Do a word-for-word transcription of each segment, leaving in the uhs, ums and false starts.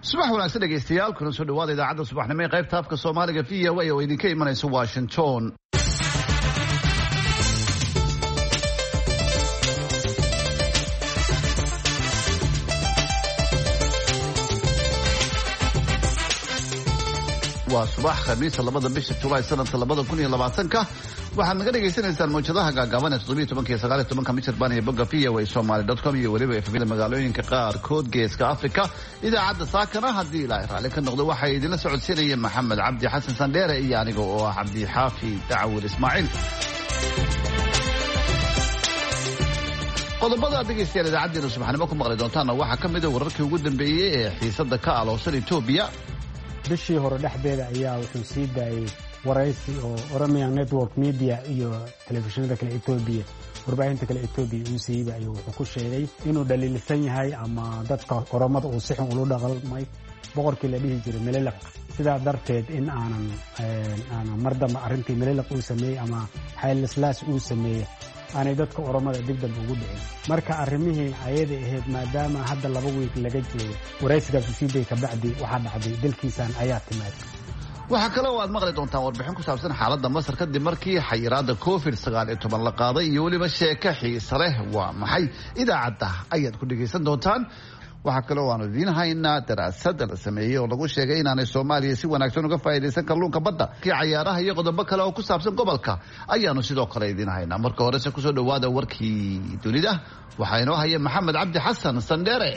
subax wanaagsan dhegeystayaal kuna soo dhawaada idaacadda subaxnimo ee qaybta afka Soomaaliga V O A oo idinka imanaysa Washington. waa subax khamiis labada bisha July sanadka labada kun iyo labaatanka waxaad naga dhageysanaysaan mowjadaha gaagaaban ee toddoba iyo tobanka iyo sagaal iyo tobanka mitir baan iyo bogga V O A Somali dot com iyo weliba efemida magaalooyinka qaarkood geeska Afrika. idaacadda saakana haddii ilaahay raalli ka noqdo waxay idinla socodsiinayeen Maxamed Cabdi Xasan Sandheere iyo aniga oo ah Cabdi Xaafi Dacwur Ismaaciil. qodobada dhegeystayaal idaacaddeena subaxnimo ku maqli doontaan waxaa ka mid ah wararkii ugu dambeeyay ee xiisadda ka aloosan Itoobiya. bishii hore dhexdeeda ayaa wuxuu sii daayay waraysi oo Oromia Network Media iyo telefishinada kale Itoobiya warbaahinta kale Itoobiya uu siiyay ayuu wuxuu ku sheegay inuu dhaliilsan yahay ama dadka Oromada uu si xun ula dhaqmay boqorkii la dhihi jiray Melelaq sidaa darteed in aanan aanan mardama arrintii Melelaq uu sameeyay ama Haile Selassie uu sameeyay aanay dadka Oromada dibdab ugu dhicin marka arrimihii ayada ahayd maadaama hadda laba week laga joogo waraysigaas sidii ka bacdi waxa dhacday dalkiisan ayaa timaad. waxa kale oo aad maqli doontaan warbixin ku saabsan xaaladda Masar kadib markii xayiraadda covid sagaal iyo toban la qaaday iyo weliba sheeko xiiso leh waa maxay idaacadda ayaad ku dhageysan doontaan. waxa kale oo aan idiin haynaa daraasad la sameeyay oo lagu sheegay inaanay Soomaaliya si wanaagsan uga faa'iideysan kalluunka badda kii ciyaaraha iyo qodobo kale oo ku saabsan gobolka ayaanu sidoo kale idiin haynaa. marka hore se ku soo dhawaada warkii dunida waxaa inoo haya Maxamed Cabdi Xasan Sandheere.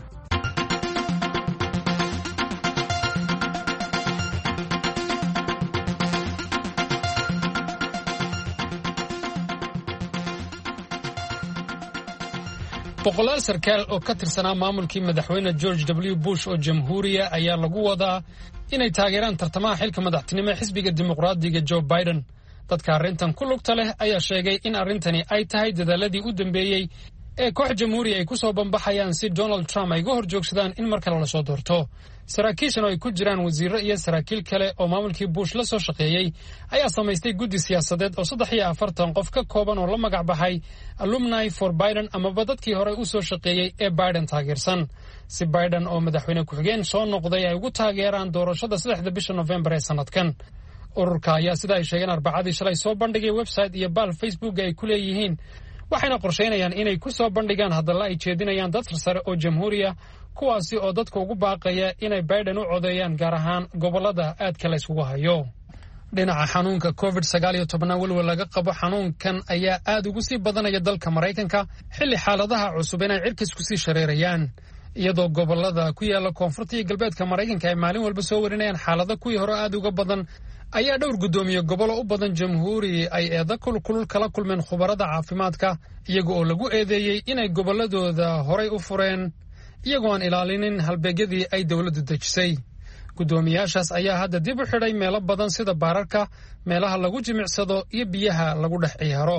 boqolaal sarkaal oo ka tirsanaa maamulkii madaxweyne George W Bush oo jamhuuriya ayaa lagu wadaa inay taageeraan tartamaha xilka madaxtinimo ee xisbiga dimuqraadiga Joe Biden. dadka arrintan ku lugta leh ayaa sheegay in arrintani ay tahay dadaaladii u dambeeyey ee koox jamhuuriya ay ku soo bambaxayaan si Donald Trump ay uga horjoogsadaan in mar kale la soo doorto. saraakiishan oo ay ku jiraan wasiirro iyo saraakiil kale oo maamulkii Bush la soo shaqeeyey ayaa samaystay guddi siyaasadeed oo saddex iyo afartan qof ka kooban oo la magac baxay Alumni for Biden amaba dadkii hore u soo shaqeeyey ee Biden taageersan si Biden oo madaxweyne ku-xigeen soo noqday ay ugu taageeraan doorashada saddexda bisha November ee sanadkan. ururka ayaa sida ay sheegeen Arbacadii shalay soo bandhigay website iyo bal Facebook ay ku leeyihiin waxayna qorsheynayaan inay ku soo bandhigaan hadalla ay jeedinayaan dad sare oo jamhuuriya kuwaasi oo dadka ugu baaqaya inay Biden u codeeyaan gaar ahaan gobolada aadka la isugu hayo. dhinaca xanuunka covid sagaal iyo toban walwal laga qabo xanuunkan ayaa aad ugu sii badanaya dalka Mareykanka xilli xaaladaha cusub inay cirkiis ku sii shareerayaan iyadoo gobolada ku yaala koonfurta iyo galbeedka Mareykanka ay maalin walba soo warinayaan xaalado kuwii hore aad uga badan ayaa dhowr gudoomiye gobolo u badan jamhuuri ay eeda kulkulul kala kulmeen khubarada caafimaadka iyaga oo lagu eedeeyey inay goboladooda horay u fureen iyagoo aan ilaalinin halbeegyadii ay dowladdu dejisay. gudoomiyaashaas ayaa hadda dib u xidhay meelo badan sida baararka meelaha lagu jimicsado iyo biyaha lagu dhex ciyaaro.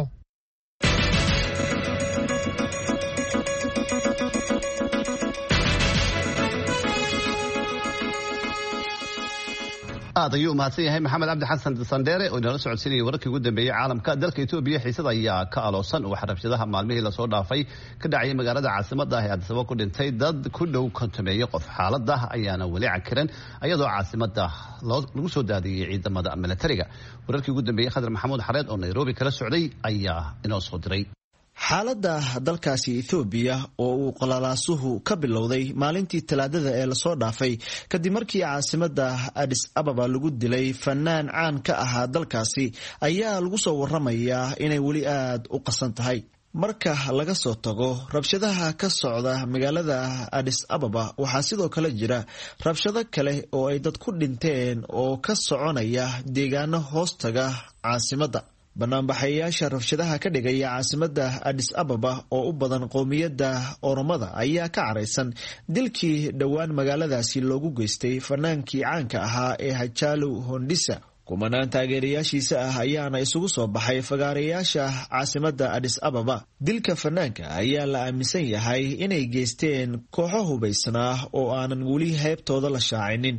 aad ayuu mahadsan yahay Maxamed Cabdi Xasan Sandheere oo inala socodsiinayay wararkii ugu dambeeyay caalamka. dalka Itoobiya xiisad ayaa ka aloosan waxa rabshadaha maalmihii la soo dhaafay ka dhacay magaalada caasimadda ah ee Addis Ababa ku dhintay dad ku dhow kontomeeyo qof. xaaladda ayaana wali cakiran iyadoo caasimadda lagu soo daadiyay ciidamada militariga. wararkii ugu dambeeyay Khadar Maxamuud Xareed oo Nairobi kala socday ayaa inoo soo diray. xaaladda dalkaasi Itoobiya oo uu qalalaasuhu ka bilowday maalintii Talaadada ee la soo dhaafay kadib markii caasimadda Addis Ababa lagu dilay fanaan caan ka ahaa dalkaasi ayaa lagu soo waramayaa inay weli aad u qasan tahay. marka laga soo tago rabshadaha ka socda magaalada Addis Ababa waxaa sidoo kale jira rabshado kale oo ay dad ku dhinteen oo ka soconaya deegaano hoostaga caasimadda. banaanbaxayaasha rabshadaha ka dhigaya caasimadda Addis Ababa oo u badan qowmiyadda Oromada ayaa ka careysan dilkii dhowaan magaaladaasi loogu geystay fanaankii caanka ahaa ee Hachalu Hundessa. kumanaan taageerayaashiisa ah ayaana isugu soo baxay fagaarayaasha caasimadda Addis Ababa. dilka fanaanka ayaa la aaminsan yahay inay geysteen kooxo hubaysnaa oo aanan weli heebtooda la shaacinin.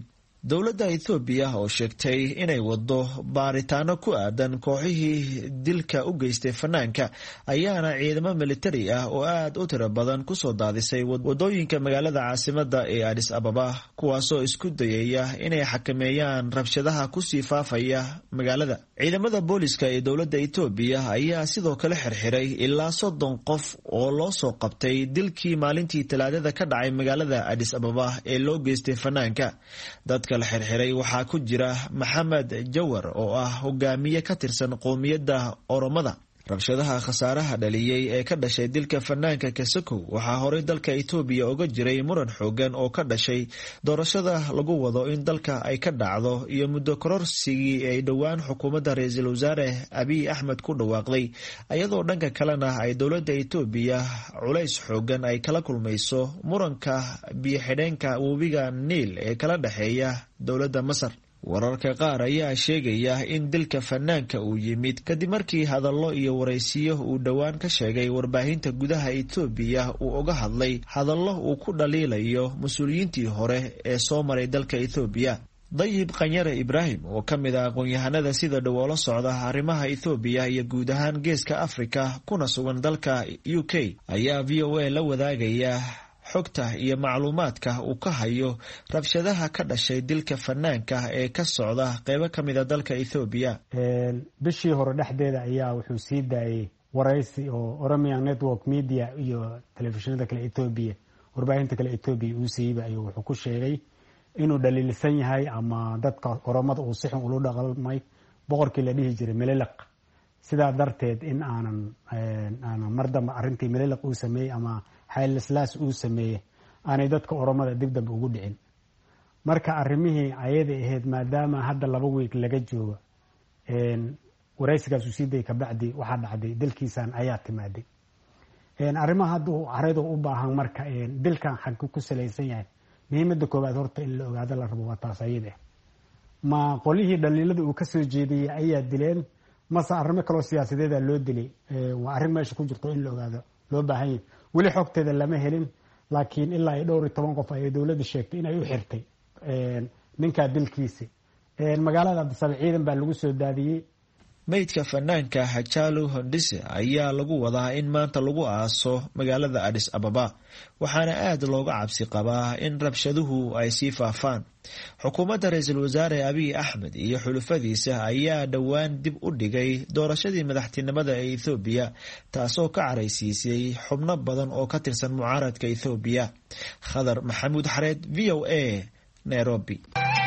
dowladda Ethiopia oo sheegtay inay wado baaritaano ku aadan kooxihii dilka u geystay fanaanka ayaana ciidamo militari ah oo aad u tiro badan ku soo daadisay wadooyinka magaalada caasimadda ee Addis Ababa kuwaasoo isku dayaya inay xakameeyaan rabshadaha ku sii faafaya magaalada. ciidamada booliska ee dowladda Ethiopia ayaa sidoo kale xirxiray ilaa soddon qof oo loo soo qabtay dilkii maalintii Talaadada ka dhacay magaalada Addis Ababa ee loo geystay fanaanka. dadka la xirxiray waxaa ku jira Maxamed Jawar oo ah hogaamiye ka tirsan qoomiyadda Oromada. rabshadaha khasaaraha dhaliyay ee ka dhashay dilka fanaanka Kasako waxaa horey dalka Ethiopia uga jiray muran xoogan oo ka dhashay doorashada lagu wado in dalka ay ka dhacdo iyo muddo kororsigii ay dhowaan xukuumadda ra'iisul wasaare Abiy Ahmed ku dhawaaqday iyadoo dhanka kalena ay dowladda Ethiopia culays xoogan ay kala kulmayso muranka biyo-xidheenka webiga Niil ee kala dhaxeeya dowladda Masar. wararka qaar ayaa sheegaya in dilka fanaanka uu yimid kadib markii hadallo iyo waraysiyo uu dhowaan ka sheegay warbaahinta gudaha Ethiopia uu uga hadlay hadallo uu ku dhaliilayo mas-uuliyiintii hore ee soo maray dalka Ethiopia. Dayib Qanyare Ibrahim oo ka mid ah aqoon-yahanada sida dhow la socda arrimaha Ethiopia iyo guud ahaan geeska Afrika kuna sugan dalka U K ayaa V O A la wadaagaya xogta iyo macluumaadka uu ka hayo rabshadaha ka dhashay dilka fanaanka ee ka socda qaybo ka mid ah dalka Ethiopia. bishii hore dhexdeeda ayaa wuxuu sii daayay waraysi oo Oromia Network Media iyo telefishinada kale Ethiopia warbaahinta kale Ethiopia uu siibay ayuu wuxuu ku sheegay inuu dhaliilsan yahay ama dadka Oromada uu si xun ula dhaqmay boqorkii la dhihi jiray Melelaq. sidaa darteed in aanan aanan mardama arrintii Melelaq uu sameeyay ama xaylislaas uu sameeyay aanay dadka Oromada dib dambe ugu dhicin. marka arrimihii ayada ahayd maadaama hadda laba week laga joogo een waraysigaas uu sii day ka bacdi waxa dhacday dilkiisan ayaa timaaday. een arrimaha hadda uu araydo u baahan marka een dilkan xaq ku salaysan yahay muhiimadda koobaad horta in la ogaado la rabo waa taas ayada. ma qolihii dhaliilada uu ka soo jeediyay ayaa dileen mase arrimo kale oo siyaasadeed loo dilay waa arrin meesha ku jirto in la ogaado loo baahan yahay. weli xogteeda lama helin laakiin ilaa dhowr iyo toban qof ay dowladda sheegtay inay u xirtay ninka dilkiisa. magaalada Addis Ababa ciidan baa lagu soo daadiyay. meydka fanaanka Hachalu Hundise ayaa lagu wadaa in maanta lagu aaso magaalada Addis Ababa waxaana aad looga cabsi qabaa in rabshaduhu ay sii faafaan. xukuumadda ra'iisul wasaare Abiy Ahmed iyo xulufadiisa ayaa dhowaan dib u dhigay doorashadii madaxtinimada ee Ethiopia taasoo ka caraysiisay xubno badan oo ka tirsan mucaaradka Ethiopia. Khadar Maxamuud Xareed V O A Nairobi.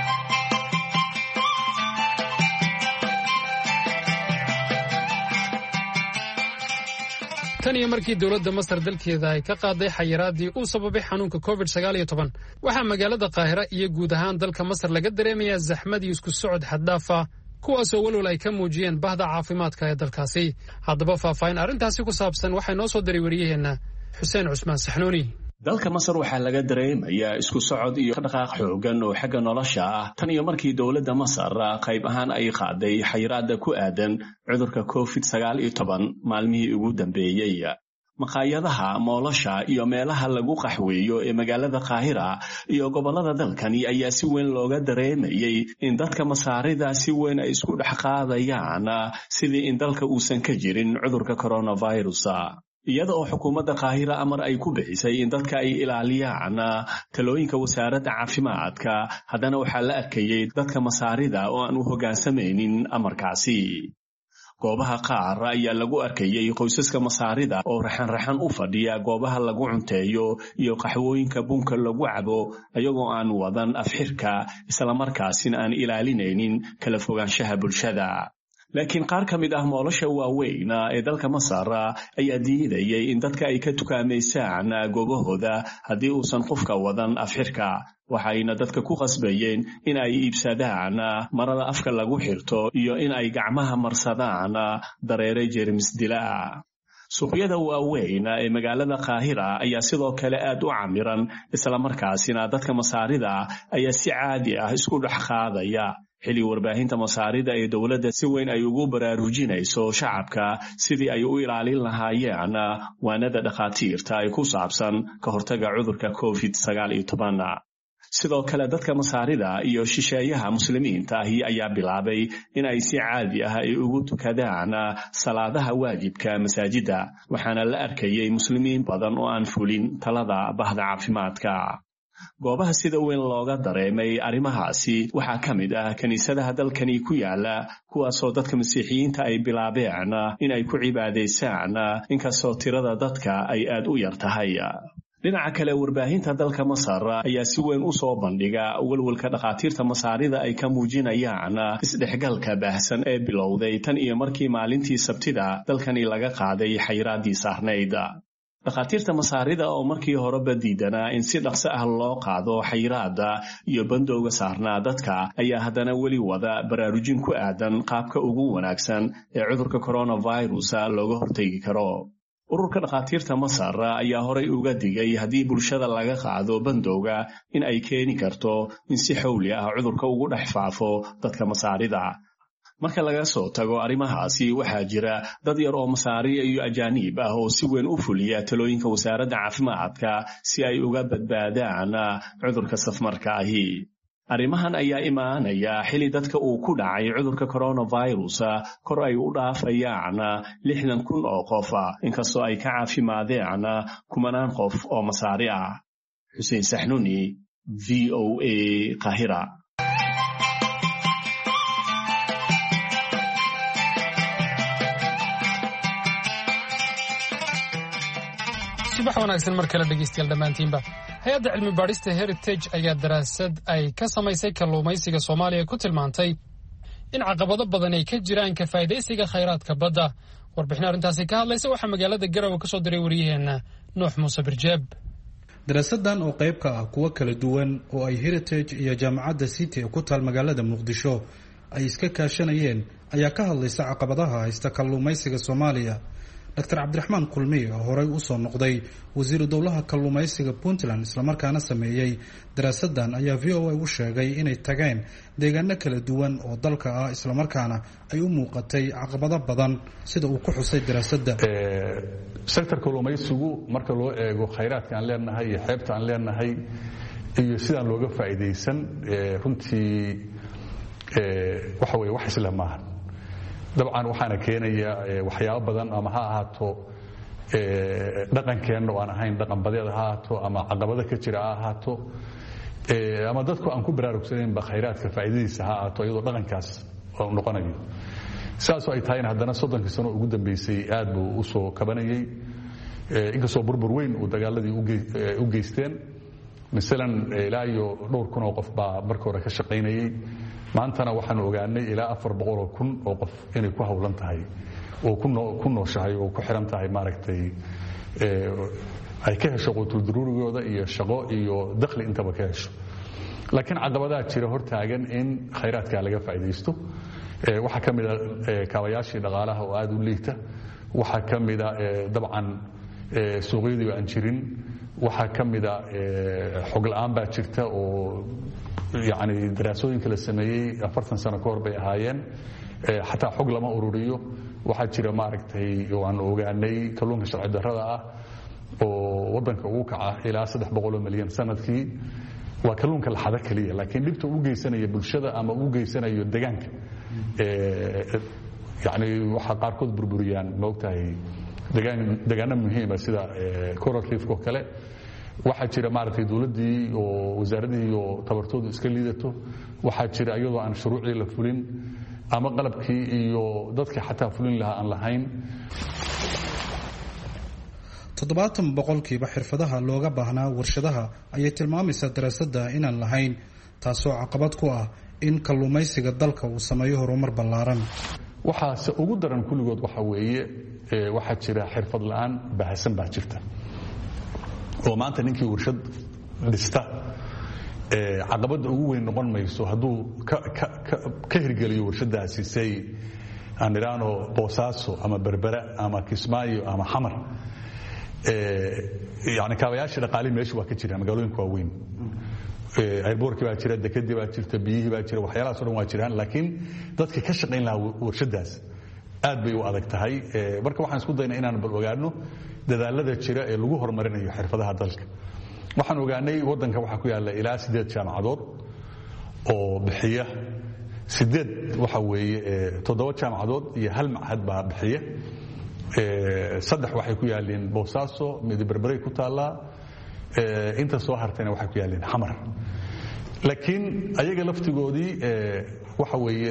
tan iyo markii dowladda Masar dalkeeda ay ka qaaday xayiraadii uu sababay xanuunka covid sagaal iyo toban waxaa magaalada Qaahira iyo guud ahaan dalka Masar laga dareemayaa zaxmad iyo isku socod xad dhaaf ah kuwaasoo walwal ay ka muujiyeen bahda caafimaadka ee dalkaasi. haddaba faahfaahin arrintaasi ku saabsan waxay noo soo diray wariyaheena Xuseen Cusmaan Saxnuuni. dalka Masar waxaa laga dareemayaa isku socod iyo dhaqaaq xoogan oo xagga nolosha ah tan iyo markii dowladda Masar qayb ahaan ay qaaday xayiraadda ku aadan cudurka covid sagaal iyo toban maalmihii ugu dambeeyay. maqaayadaha moolasha iyo meelaha lagu qaxweeyo ee magaalada Qaahira iyo gobolada dalkani ayaa si weyn looga dareemayay in dadka Masaarida si weyn ay isku dhex qaadayaan sidii in dalka uusan ka jirin cudurka coronavirus. iyada oo xukuumadda Qaahira amar ay ku bixisay in dadka ay ilaaliyaan talooyinka wasaaradda caafimaadka haddana waxaa la arkayay dadka Masaarida oo aan u hoggaansamaynin amarkaasi. goobaha qaar ayaa lagu arkayay qoysaska Masaarida oo raxan-raxan u fadhiya goobaha lagu cunteeyo iyo qaxwooyinka bunka lagu cabo ayagoo aan wadan afxirka isla markaasina aan ilaalinaynin kala fogaanshaha bulshada. laakiin qaar ka mid ah moolasha waaweyn ee dalka Masar ayaa diidayay in dadka ay ka tukaameysaan goobahooda haddii uusan qofka wadan afxirka waxayna dadka ku qasbayeen in ay iibsadaan marada afka lagu xirto iyo in ay gacmaha marsadaan dareere jeermis dilaa. suuqyada waaweyn ee magaalada Qaahira ayaa sidoo kale aad u camiran isla markaasina dadka Masaarida ayaa si caadi ah isku dhex qaadaya xili warbaahinta Masaarida ee dowladda si weyn ay ugu baraarujinayso shacabka sidii ay u ilaalin lahaayeen waanada dhaqaatiirta ay ku saabsan ka hortagga cudurka covid sagaal iyo toban. sidoo kale dadka masaarida iyo shisheeyaha muslimiinta ahi ayaa bilaabay in ay si caadi ah ay ugu tukadaan salaadaha waajibka masaajida waxaana la arkayay muslimiin badan oo aan fulin talada bahda caafimaadka goobaha sida weyn looga dareemay arrimahaasi waxaa ka mid ah kiniisadaha dalkani ku yaala kuwaasoo dadka masiixiyiinta ay bilaabeen in ay ku cibaadaysaan inkastoo tirada dadka ay aad u yar tahay dhinaca kale warbaahinta dalka Masar ayaa si weyn u soo bandhiga walwalka dhaqaatiirta Masaarida ay ka muujinayaan isdhexgalka baahsan ee bilowday tan iyo markii maalintii Sabtida dalkani laga qaaday xayiraadii saarneyd dhaqaatiirta Masaarida oo markii hore badiidana in si dhaqso ah loo qaado xayiraada iyo bandowga saarnaa dadka ayaa haddana weli wada baraarujin ku aadan qaabka ugu wanaagsan ee cudurka coronavirus looga hortagi karo ururka dhaqaatiirta Masar ayaa horay uga digay haddii bulshada laga qaado bandowga in ay keeni karto in si xawli ah cudurka ugu dhex faafo dadka Masaarida marka laga soo tago arrimahaasi waxaa jira dad yar oo Masaari iyo ajaanib ah oo si weyn u fuliya talooyinka wasaaradda caafimaadka si ay uga badbaadaan cudurka safmarka ahi arrimahan ayaa imaanaya xili dadka uu ku dhacay cudurka coronavirus kor ay u dhaafayaan lixdan kun oo qof inkastoo ay ka caafimaadeen kumanaan qof oo Masaari ah Xuseen Saxnuni V O A Qahira subax wanaagsan mar kale dhegeystayaal dhammaantiinba hay-adda cilmi baadhista heritage ayaa daraasad ay ka samaysay kalluumaysiga Soomaaliya ku tilmaantay in caqabado badan ay ka jiraan ka faa'iidaysiga khayraadka badda warbixin arrintaasi ka hadlaysa waxaa magaalada Garowe ka soo diray wariyaheena Nuux Muuse Birjeeb daraasadan oo qayb ka ah kuwa kala duwan oo ay heritage iyo jaamacadda City ku taal magaalada Muqdisho ay iska kaashanayeen ayaa ka hadlaysa caqabadaha haysta kalluumaysiga Soomaaliya Doctor Cabdiraxmaan Kulmi oo horay u soo noqday wasiir dowlaha kalluumaysiga Puntland isla markaana sameeyay daraasadan ayaa V O A u sheegay inay tageen deegaano kala duwan oo dalka ah isla markaana ay u muuqatay caqabado badan sida uu ku xusay daraasadda ee sector kalluumaysigu marka loo eego khayraadka aan leenahay iyo xeebta aan leenahay iyo sidaan looga faa'iideysan runtii ee waxa weeye wax isla maahan dabcan waxaana keenaya waxyaabo badan ama ha ahaato ee dhaqankeena oo aan ahayn dhaqan badeed ha ahaato ama caqabado ka jira ha ahaato ee ama dadku aan ku baraarugsaneyn ba khayraadka faa'iidadiisa ha ahaato iyadoo dhaqankaas oo noqonayo saasoo ay tahay haddana soddonkii sano ugu dambeysay aad buu u soo kabanayay ee inkastoo burbur weyn uu dagaaladii u geysteen misalan ilaa iyo dhowr kun oo qof baa markii hore ka shaqaynayay maantana waxaan ogaanay ilaa afar boqol oo kun oo qof inay ku hawlan tahay oo ku nooshahay oo ku xiran tahay maaragtay ee ay ka hesho qutul daruurigooda iyo shaqo iyo dakhli intaba ka hesho laakiin caqabadaha jira hortaagan in khayraadka laga faa'iideysto ee waxa kamid ah kaabayaashii dhaqaalaha oo aad u liita waxa kamid ah dabcan ee suuqyadii aan jirin waxa kamid ah xog la'aan baa jirta oo يعني دراسooyin kala sameeyay afartan sano ka hor bay ahaayeen ee xataa xog lama ururiyo waxa jira maaragtay oo aan ogaanay kalluunka sharci darrada ah oo wadanka ugu kaca ilaa saddex boqol oo milyan sanadkii waa kalluunka la xada kaliya laakiin dhibta uu geysanaya bulshada ama uu geysanayo deegaanka ee yani waxa qaar kood burburiyaan ma ogtahay deegaan deegaano muhiim ah sida coral reef oo kale waxa jira maartay dawladii oo wasaaradii iyo tabartoodu iska liidato waxa jira iyadoo aan shuruucii la fulin ama qalabkii iyo dadka xataa fulin lahaa aan lahayn toddobaatan boqolkiiba xirfadaha looga baahnaa warshadaha ayay tilmaamaysaa daraasadda inaan lahayn taasoo caqabad ku ah in kalluumaysiga dalka uu sameeyo horumar ballaaran waxaase ugu daran kulligood waxa weeye waxaa jira xirfad la'aan baahsan baa jirta oo maanta ninkii warshad dhista ee caqabada ugu weyn noqon mayso hadduu ka hirgeliyo warshadaasi say aan iraano boosaaso ama berbera ama kismaayo ama xamar ee yani kaabayaasha dhaqaale meesha waa ka jira magaalooyinka waaweyn ee airportka baa jira dekadii baa jirta biyihii baa jira waxyaalahaas oo dhan waa jiraan laakiin dadka ka shaqayn lahaa warshadaas aad bay u adag tahay marka waxaan isku daynaa inaan bal ogaano dadaalada jira ee lagu horumarinayo xirfadaha dalka waxaan ogaanay waddanka waxaa ku yaalla ilaa siddeed jaamacadood oo bixiya siddeed waxa weeye toddoba jaamacadood iyo hal machad baa bixiya saddex waxay ku yaalliin boosaaso mid berberay ku taallaa inta soo hartayna waxay ku yaalliin xamar laakiin ayaga laftigoodii waxa weeye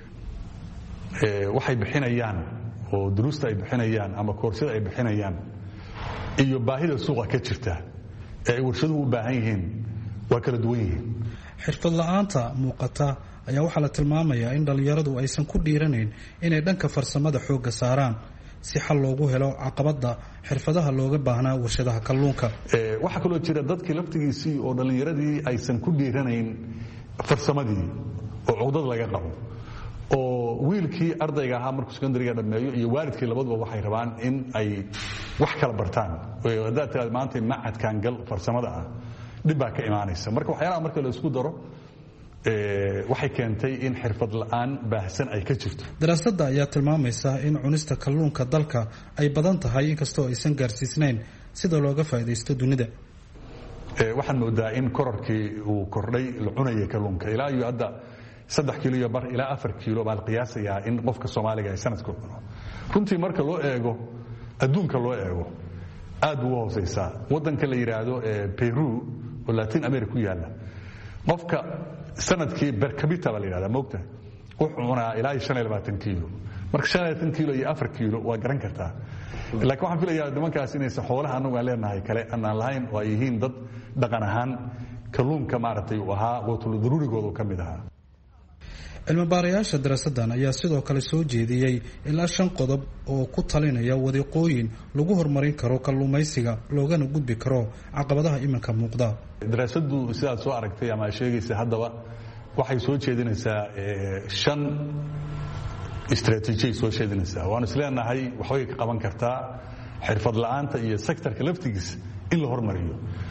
waxay bixinayaan oo duruusta ay bixinayaan ama koorsada ay bixinayaan iyo baahida suuqa ka jirta ee ay warshaduhu u baahan yihiin waa kala duwan yihiin xirfad la'aanta muuqata ayaa waxaa la tilmaamayaa in dhallinyaradu aysan ku dhiiranayn inay dhanka farsamada xoogga saaraan si xal loogu helo caqabadda xirfadaha looga baahnaa warshadaha kalluunka waxaa kaloo jira dadkii laftigiisii oo dhallinyaradii aysan ku dhiiranayn farsamadii oo cugdad laga qabo oo wiilkii ardayga ahaa markuu secondariga dhammeeyo iyo waalidkii labaduba waxay rabaan in ay wax kala bartaan haddaad tiraad maanta macadkan gal farsamada ah dhib baa ka imaanaysa marka waxyaalaha marka la isku daro waxay keentay in xirfad la'aan baahsan ay ka jirto daraasadda ayaa tilmaamaysa in cunista kalluunka dalka ay badan tahay inkastoo aysan gaarsiisnayn sida looga faa'iidaysto dunida waxaan moodaa in kororkii uu kordhay la cunaya kalluunka ilaa iyo hadda saddex kiilo iyo bar ilaa afar kiilo baa la qiyaasayaa in qofka soomaaliga ay sanadku cuno runtii marka loo eego adduunka loo eego aad buu u hoosaysaa waddanka la yidhaahdo peru oo latin america ku yaalla qofka sanadkii bercabita baa la yidhahdaa moogta wuxuu cunaa ilaa iyo shan iyo labaatan kiilo marka shan iyo labaatan kiilo iyo afar kiilo waa garan kartaa laakiin waxaan filayaa nimankaas inaysan xoolaha annagu aan leenahay kale annaan lahayn oo ay yihiin dad dhaqan ahaan kalluunka maaragtay uu ahaa quutul daruurigooda ka mid ahaa cilmibaarayaasha daraasaddan ayaa sidoo kale soo jeediyey ilaa shan qodob oo ku talinaya wadiiqooyin lagu horumarin karo kalluumaysiga loogana gudbi karo caqabadaha iminka muuqda daraasaddu sidaad soo aragtay ama sheegaysa haddaba waxay soo jeedinaysaa shan istraatiijiyay soo jeedinaysaa waanu isleenahay waxbay ka qaban kartaa xirfad la'aanta iyo sektorka laftigiisa in la hormariyo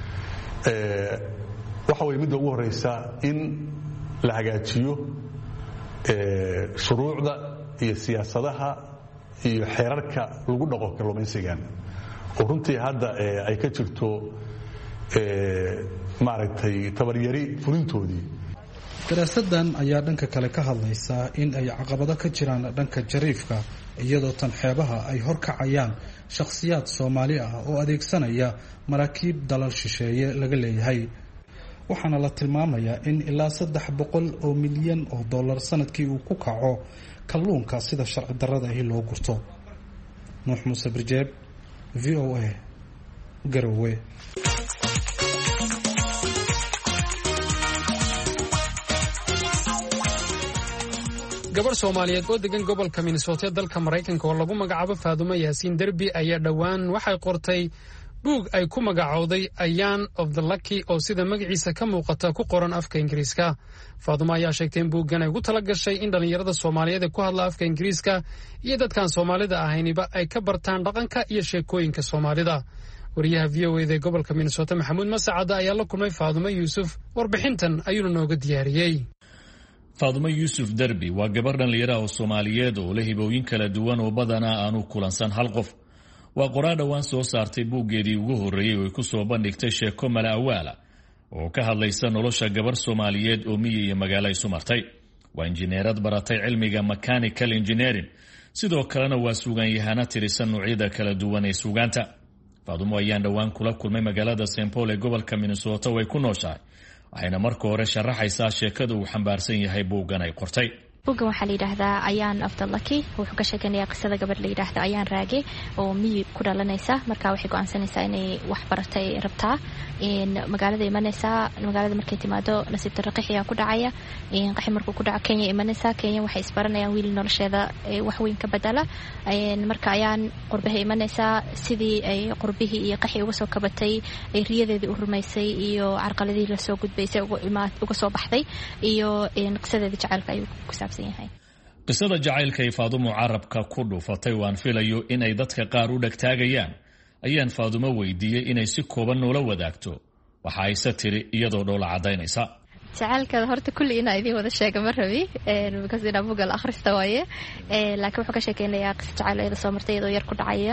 waxa weye midda ugu horreysa in la hagaajiyo shuruucda iyo siyaasadaha iyo xeerarka lagu dhaqo kalluumaysigan oo runtii hadda ay ka jirto maaragtay tabaryari fulintoodii daraasaddan ayaa dhanka kale ka hadlaysa in ay caqabado ka jiraan dhanka jariifka iyadoo tan xeebaha ay horkacayaan shakhsiyaad soomaali ah oo adeegsanaya maraakiib dalal shisheeye laga leeyahay waxaana la tilmaamayaa in ilaa saddex boqol oo milyan oo dollar sanadkii uu ku kaco kalluunka sida sharci darrada ahi loo gurto nuux muuse birjeeb v o a garowe gabar soomaaliyeed oo degan gobolka minnesota dalka maraykanka oo lagu magacaabo faadumo yaasiin derbi ayaa dhowaan waxay qortay buug ay ku magacowday ayaan of the lucky oo sida magaciisa ka muuqata ku qoran afka ingiriiska faadumo ayaa sheegtay in buuggan ay ugu tala gashay in dhallinyarada soomaaliyeed ee ku hadla afka ingiriiska iyo dadkaan soomaalida ahayniba ay ka bartaan dhaqanka iyo sheekooyinka soomaalida wariyaha v o eda ee gobolka minnesota maxamuud masacada ayaa la kulmay faadumo yuusuf warbixintan ayuuna nooga diyaariyey faadumo yuusuf derbi waa gabar dhallinyara oo soomaaliyeed oo leh hibooyin kala duwan oo badanaa aanu kulansan hal qof waa qoraa dhowaan soo saartay buuggeedii ugu horreeyey oo ay ku soo bandhigtay sheeko mala awaala oo ka hadlaysa nolosha gabar soomaaliyeed oo miyi iyo magaalo isu martay waa injineerad baratay cilmiga mechanical engineering sidoo kalena waa suugaanyahana tirisan noocyada kala duwan ee suugaanta faadumo ayaan dhowaan kula kulmay magaalada saint paul ee gobolka minnesota oo ay ku nooshahay waxayna marka hore sharaxaysaa sheekada uu xambaarsan yahay buuggan ay qortay buuggan waxaa la yidhaahdaa ayaan of the lucky wuxuu ka sheekanayaa qisada gabadh la yidhaahdo ayaan raage oo miyi ku dhalanaysa markaa waxay go-aansanaysaa inay wax baratay rabtaa magaalada imanaysaa magaalada markay timaado nasiib darro qaxiyaa ku dhacaya qaxi markuu ku dhaco kenya imanaysaa kenya waxay isbaranayaan wiil nolosheeda wax weyn ka bedela marka ayaan qurbaha imanaysaa sidii ay qurbihii iyo qaxi uga soo kabatay ay riyadeedii u rumaysay iyo carqaladihii lasoo gudbaysay uga soo baxday iyo qisadeedii jacaylka ayuu ku saabsan qisada jacaylka ay faadumo carabka ku dhufatay waan filayo in ay dadka qaar u dhegtaagayaan ayaan faadumo weydiiyey inay si kooban noola wadaagto waxa ayse tiri iyadoo dhoola caddaynaysa jacaylka horta kulli inaa idiin wada sheega ma rabi because inaa bugal akhrista waaye laakiin wuxuu ka sheekeynayaa qisa jacayl iyada soo martay iyadoo yar ku dhacaya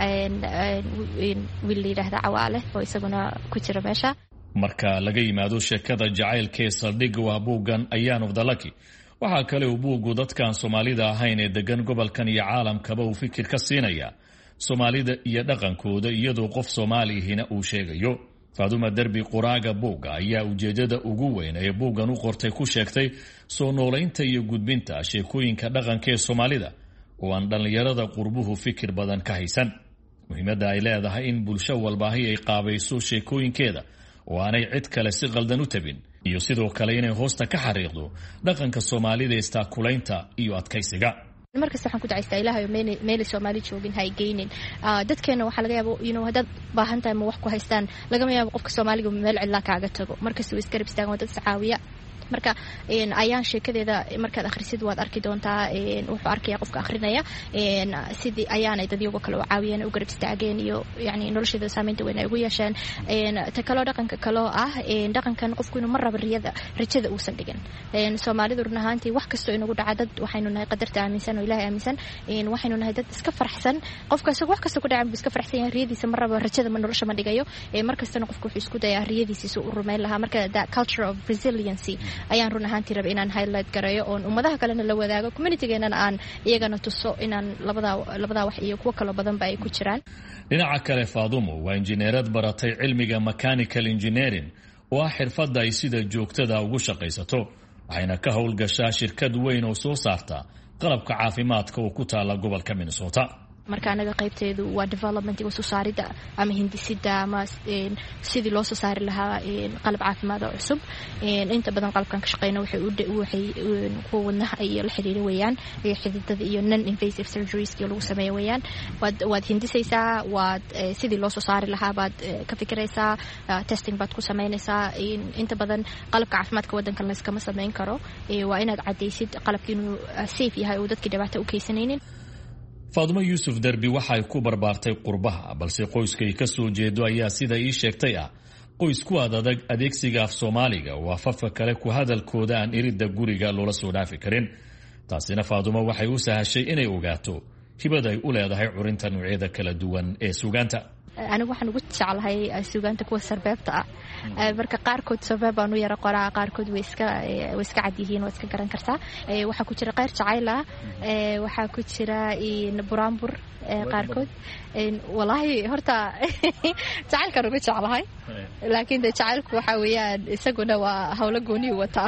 wiil la yidhaahda cawaale oo isaguna ku jira meesha. marka laga yimaado sheekada jacaylkee saldhigga waa buuggan ayaan of the lucky waxaa kale uu buuggu dadkaan soomaalida ahayn ee degan gobolkan iyo caalamkaba uu fikir ka siinaya soomaalida iyo dhaqankooda iyadoo qof soomaalihina uu sheegayo. Faaduma Derbi qoraaga buugga ayaa ujeedada ugu weyn ee buuggan u qortay ku sheegtay soo noolaynta iyo gudbinta sheekooyinka dhaqanka ee soomaalida oo aan dhallinyarada qurbuhu fikir badan ka haysan. muhiimadda ay leedahay in bulsho walbaahi ay qaabayso sheekooyinkeeda oo aanay cid kale si qaldan u tabin iyo sidoo kale inay hoosta ka xariiqdo dhaqanka soomaalida istaakulaynta iyo adkaysiga. markasta waxaan ku ducaystaa ilaahay meelay Soomaali joogin hay geynin dadkeena waxa laga yaabo inuu hadad baahan tahay ma wax ku haystaan laga yaabo qofka Soomaaliga meel cilla kaaga tago markasta uu iska ribstaagan dad sacaawiya marka een ayaan sheekadeeda markaad akhrisid waad arki doontaa een wuxuu arkayaa qofka akhrinaya een sidii ayaan ay dadyoga kale u caawiyeen u garab istaageen iyo yani noloshooda saameynta weyn ay ugu yeesheen een ta kale dhaqanka kale ah een dhaqankan qofku inuu marraba riyada rajada uu san dhigan een Soomaalidu run ahaantii wax kasto inagu dhaca dad waxaynu nahay qadarta aaminsan oo Ilaahay aaminsan een waxaynu nahay dad iska faraxsan qofka isagoo wax kasto ku dhacan iska faraxsan yahay riyadiisa marraba rajada ma nolosha ma dhigayo ee markastana qofku wuxuu isku dayaa riyadiisa uu rumeyn lahaa marka that culture of resiliency ayaan run ahaantii raba inaan highlight gareeyo oo ummadaha kalena la wadaago community-geennana aan iyagana tuso inaan labada labada wax iyo kuwa kale badan ba ay ku jiraan. dhinaca kale Faadumo waa injineerad baratay cilmiga mechanical engineering oo ah xirfadda ay sida joogtada ugu shaqaysato waxayna ka howlgashaa shirkad weyn oo soo saarta qalabka caafimaadka oo ku taala gobolka Minnesota. marka anaga qaybteedu waa development iyo soo saarida ama hindisida ama sidii loo soo saari lahaa qalab caafimaad oo cusub inta badan qalabkan ka shaqeeyna waxay u waxay ku wadnaha ay la xiriir weeyaan xididada iyo non invasive surgeries oo lagu sameeyo weeyaan wad wad hindisaysaa wad sidii loo soo saari lahaa baad ka fikiraysaa testing baad ku sameynaysaa inta badan qalabka caafimaadka wadanka la iskama sameyn karo waa inaad cadeysid qalabka inuu safe yahay oo dadka dhibaato u keensanaynin. Faaduma Yusuf Derbi waxay ku barbaartay qurbaha balse qoyskay ka soo jeedo ayaa sida ii sheegtay ah qoys ku adag adeegsiga af Soomaaliga oo afafka kale ku hadalkooda aan iridda guriga loola soo dhaafi karin. taasina Faaduma waxay u sahashay inay ogaato hibada ay u leedahay curinta noocyada kala duwan ee suugaanta. anigu waxaan ugu jeclahay suugaanta kuwa sarbeebta ah marka qaarkood sarbeeb aan u yara qoraa qaarkood way iska way iska cad yihiin oo iska garan kartaa waxa ku jira qayr jacayl ah waxa ku jira in buraanbur qaarkood wallahi horta jacaylkan ugu jeclahay laakiin jacaylku waxa weeyaan isaguna waa hawlo gooni wata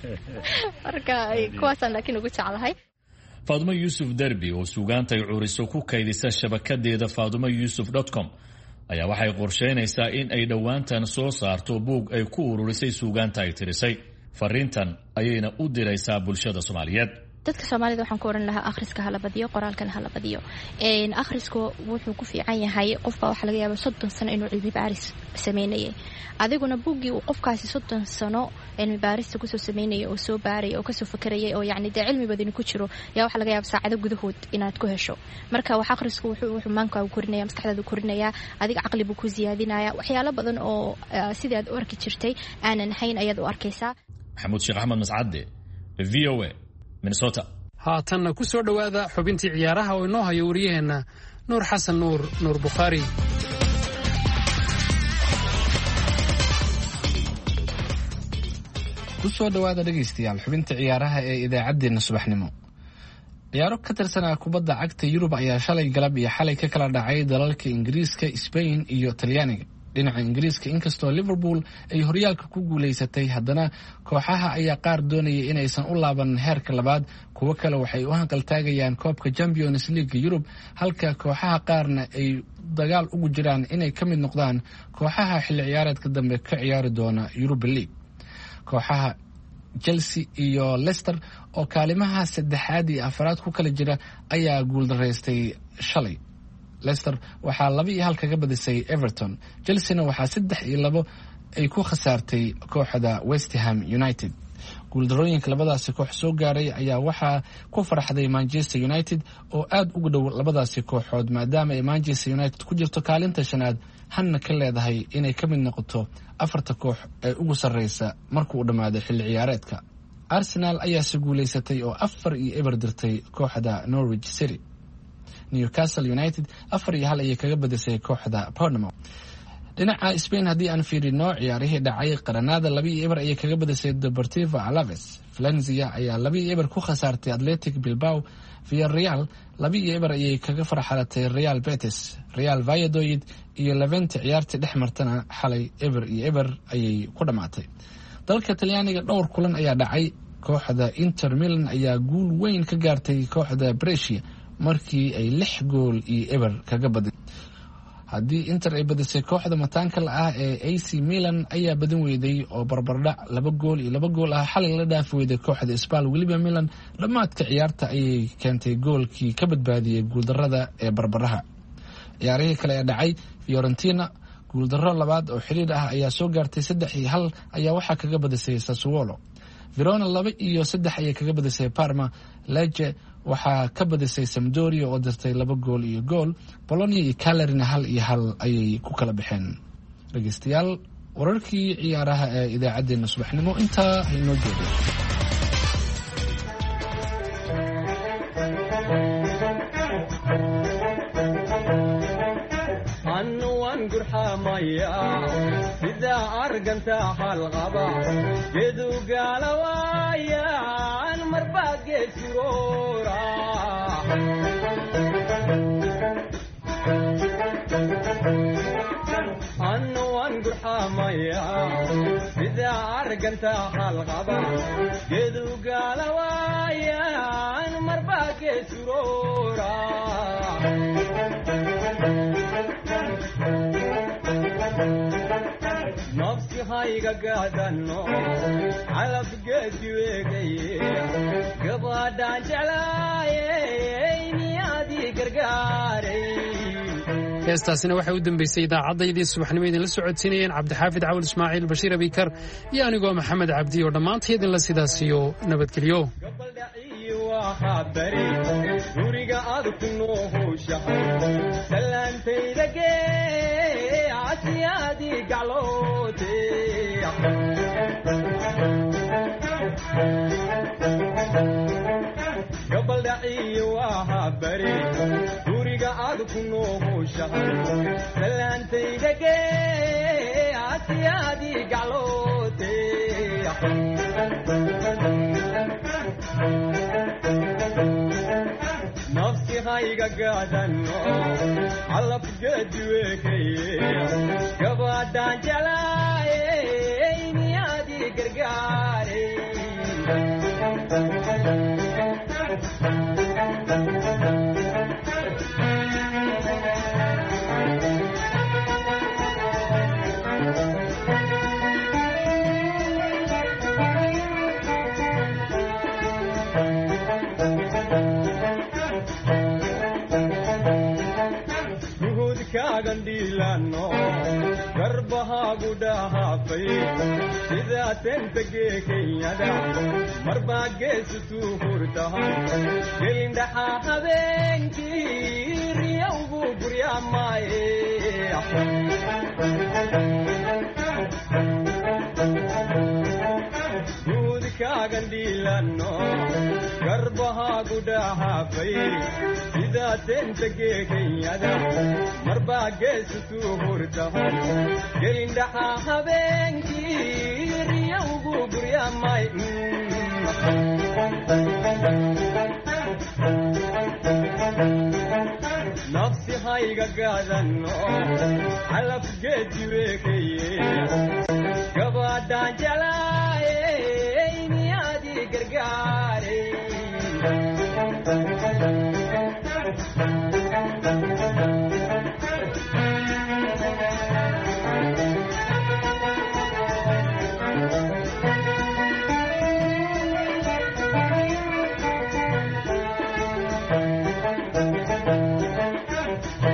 marka kuwaasan laakiin ugu jeclahay. Faaduma Yusuf Derbi oo suugaanta ay curiso ku kaydisa shabakadeeda faaduma yusuf dot com ayaa waxay qorsheynaysaa in ay dhowaantan soo saarto buug ay ku ururisay suugaanta ay tirisay. fariintan ayayna u diraysaa bulshada Soomaaliyeed. dadka Soomaalida waxaan ku oran lahaa akhriska hala badiyo qoraalkana hala badiyo een akhrisku wuxuu ku fiican yahay qofba waxa laga yaabaa soddon sano inuu cilmi baaris sameeyay adiguna buuggii uu qofkaasi soddon sano cilmi baarista ku soo sameeyay oo soo baaray oo ka soo fakarayay oo yacni de cilmi badan ku jiro yaa waxa laga yaabaa saacado gudahood inaad ku hesho marka wax akhrisku wuxuu wuxuu maanka u korinaya maskaxdaada u korinaya adiga aqli buu ku ziyaadinaya waxyaalo badan oo sidii aad u arki jirtay aanan hayn ayaad u arkaysaa. Maxamuud Sheekh Axmed Mascade V O A Minnesota. haatanna ku soo dhowaada xubintii ciyaaraha oo inoo hayo wariyaheena Nuur Xasan Nuur Nuur Bukhari. ku soo dhowaada dhegaystayaal xubinta ciyaaraha ee idaacaddeenna subaxnimo. ciyaaro ka tirsanaa kubadda cagta Yurub ayaa shalay galab iyo xalay ka kala dhacay dalalka Ingiriiska, Spain iyo Talyaaniga. dhinaca Ingiriiska inkastoo Liverpool ay horyaalka ku guuleysatay haddana kooxaha ayaa qaar doonaya inaysan u laaban heerka labaad kuwa kale waxay u hanqaltaagayaan koobka Champions League Yurub halka kooxaha qaarna ay dagaal ugu jiraan inay ka mid noqdaan kooxaha xilli ciyaareedka dambe ka ciyaari doona Europa League. kooxaha Chelsea iyo Leicester oo kaalimaha saddexaad iyo afraad ku kala jira ayaa guuldareystay shalay. Leicester waxaa laba iyo hal kaga badisay Everton. Chelsea waxaa saddex iyo labo ay ku khasaartay kooxda West Ham United. guuldarooyinka labadaasi koox soo gaaray ayaa waxaa ku farxday Manchester United oo aad ugu dhow labadaasi kooxood maadaama ay Manchester United ku jirto kaalinta shanaad hanna ka leedahay inay ka mid noqoto afarta koox ee ugu sarreysa markuu dhamaado xilli ciyaareedka. Arsenal ayaa si guuleysatay oo afar iyo eber dirtay kooxda Norwich City. Newcastle United afar iyo hal ayay kaga badisay kooxda Bournemouth. dhinaca Spain haddii aan fiirino ciyaarihii dhacay Granada laba iyo eber ayay kaga badisay Deportivo Alaves. Valencia ayaa laba iyo eber ku khasaartay Athletic Bilbao. Villarreal laba iyo eber ayay kaga farxalatay Real Betis. Real Valladolid iyo Levante ciyaartii dhex martana xalay eber iyo eber ayay ku dhamaatay. dalka Talyaaniga dhowr kulan ayaa dhacay. kooxda Inter Milan ayaa guul weyn ka gaartay kooxda Brescia markii ay lix gool iyo eber kaga badisay. haddii Inter ay badisay kooxda mataanka la ah ee A C Milan ayaa badan weyday oo barbardhac laba gool iyo laba gool ah xalay la dhaafi weyday kooxda Spal. weliba Milan dhammaadka ciyaarta ayay keentay goolkii ka badbaadiyay guuldarrada ee barbaraha. ciyaarihii kale ee dhacay Fiorentina guuldarro labaad oo xiriir ah ayaa soo gaartay saddex iyo hal ayaa waxaa kaga badisay Sassuolo. Verona laba iyo saddex ayay kaga badisay Parma. Lecce waxaa ka badisay Sampdoria oo dirtay laba gool iyo gool. Bologna iyo Cagliari hal iyo hal ayay ku kala baxeen. dhageystayaal wararkii ciyaaraha ee idaacadeena subaxnimo intaa inoo joogo. sida arganta halqaba geedu galawayaan marba geesirora annu an gurxamaya sida arganta halqaba geedu galawayaan marba geesirora nafsi hayga gaadano calab geediweegaye gabadhaan jeclaayey niyaadii gargaaray. heestaasina waxay u dambeysay idaacaddayadii subaxnimo idinla socodsiinayeen cabdixaafid cawal ismaaciil bashiir abikar iyo anigoo maxamed cabdi oo dhammaantay idinla sidaasiyo nabadgelyo. guriga aad ku noohushahay salaantayda gee asiyaadii gacloote gabaldhaciyo waa bari guriga aad ku noohushahay salaantayda gee asiyaadii gacloote nafsi hayga gaadano calab geediweekaye gabadhaan jeclaayey niyaadii gargaaray. gandhiilano garbahaagu dhahaafay sidaa tentagee kenyada marbaa geesutuu hurtahan gelindhaxaa habeenkii riyawgu guryaamaaye gandhiilano garbahaagu dhahaafay sidaa tentagee kenyada marbaa geesutuu hurtahan gelindhaxaa habeenkii riyawgu guryaamay nafsi hayga gaadano calab geediweekaye gabadhaan jeclaayey niyaadii gargaaray.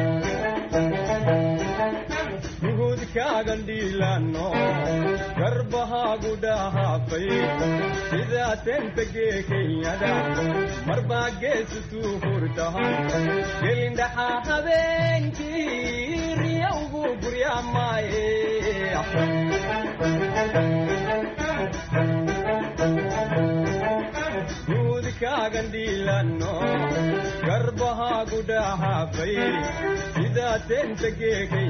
gandhiilano garba garbahaagu dhahaafay sidaa tentagee kenyada marbaa geesutuu hurtahan gelindhaxaa habeenkii riyowgu guryaamaaye guudkaagan dhiilanno garbahaagu dhahaafay sidaa tentagee